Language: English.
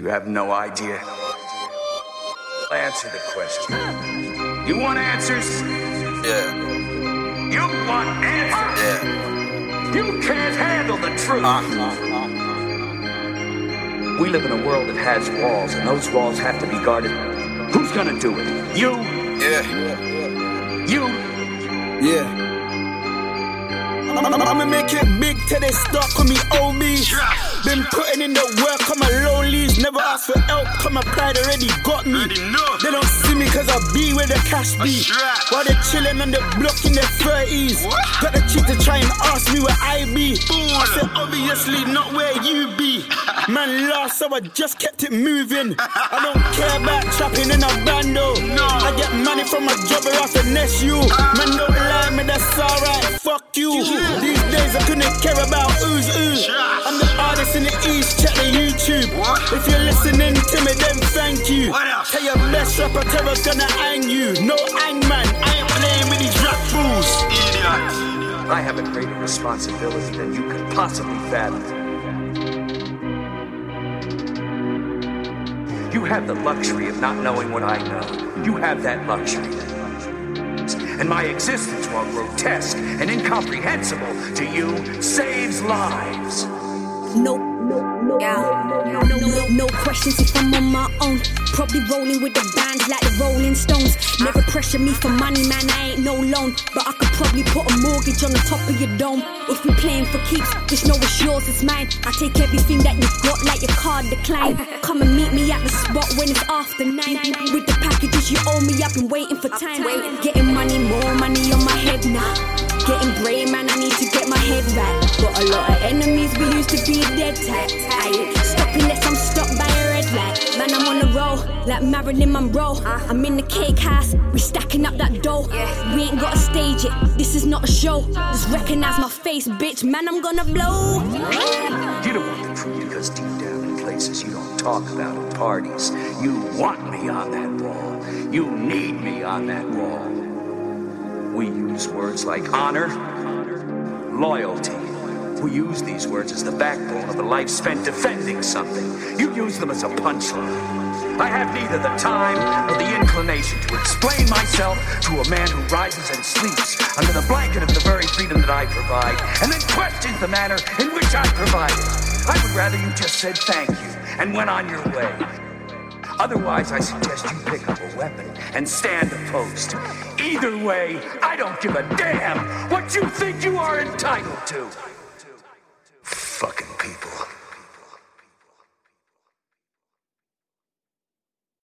You have no idea. Answer the question. You want answers? Yeah. You want answers? Yeah. You can't handle the truth. We live in a world that has walls, and those walls have to be guarded. Who's gonna do it? You? Yeah. You? Yeah. I'ma make it big till they start call me OB. Been putting in the work on my lonelies. Never asked for help, cause my pride already got me. They don't see me cause I be where the cash be. While they chilling on the block in their 30s. Got the cheek to try and ask me where I be. I said obviously not where you be. Man lost, so I just kept it moving. I don't care about trapping in a bando. I get money from my job or I finesse you. Man don't lie me, that's alright, fuck you. These days I couldn't care about who's who. I'm the artist in the east, check the YouTube. If you're listening to me, then thank you. Tell your best rapper terror's gonna hang you. No hangman, I ain't playing with these rap fools. I have a greater responsibility than you could possibly fathom. You have the luxury of not knowing what I know. You have that luxury. And my existence, while grotesque and incomprehensible to you, saves lives. No questions if I'm on my own. Probably rolling with the band like the Rolling Stones. Never pressure me for money, man, I ain't no loan. But I could probably put a mortgage on the top of your dome. If we playing for keeps, just know it's yours, it's mine. I take everything that you got like your card decline. Come and meet me at the spot when it's after 9. With the packages you owe me, I've been waiting for time. Getting money, more money on my head now. Getting brave, man, I need to get my head right. Got a lot of enemies, we used to be dead tight. I ain't stopping unless I'm stopped by a red light. Man, I'm on the roll, like Marilyn Monroe. I'm in the cake house, we stacking up that dough. We ain't gotta stage it, this is not a show. Just recognize my face, bitch, man, I'm gonna blow. You don't want the truth because deep down in places you don't talk about at parties, you want me on that wall. You need me on that wall. We use words like honor, loyalty. We use these words as the backbone of a life spent defending something. You use them as a punchline. I have neither the time nor the inclination to explain myself to a man who rises and sleeps under the blanket of the very freedom that I provide, and then questions the manner in which I provide it. I would rather you just said thank you and went on your way. Otherwise, I suggest you pick up a weapon and stand a post. Either way, I don't give a damn what you think you are entitled to. Fucking people.